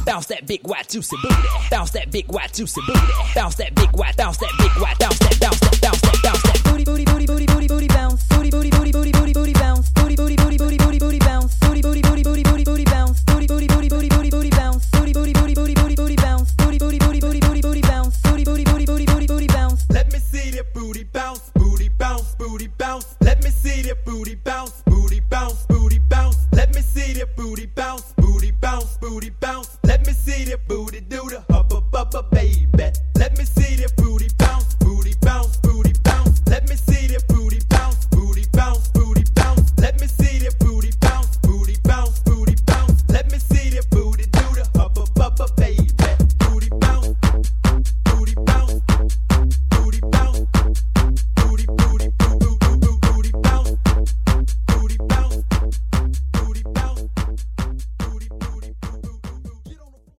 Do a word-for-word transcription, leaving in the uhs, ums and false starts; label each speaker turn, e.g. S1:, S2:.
S1: Bounce that big white juicy booty. Bounce that big white juicy booty. Bounce that big white, bounce that big white, bounce that, bounce that, bounce that, bounce that.
S2: Booty, booty, booty, booty, booty, booty bounce. Booty, booty, booty, booty, booty, booty bounce. Booty, booty, booty, booty, booty, booty bounce. Booty, booty, booty, booty, booty, booty bounce. Booty, booty, booty, booty, booty, booty bounce. Booty, booty, booty, booty, booty, booty bounce. Booty, booty, booty, booty, booty, booty bounce. Booty, booty, booty, booty, booty, booty bounce.
S3: Let me see that booty bounce, booty bounce, booty bounce. Let me see that booty bounce, booty bounce, booty bounce. Let me see that booty bounce, booty bounce, booty bounce. Let me see that booty do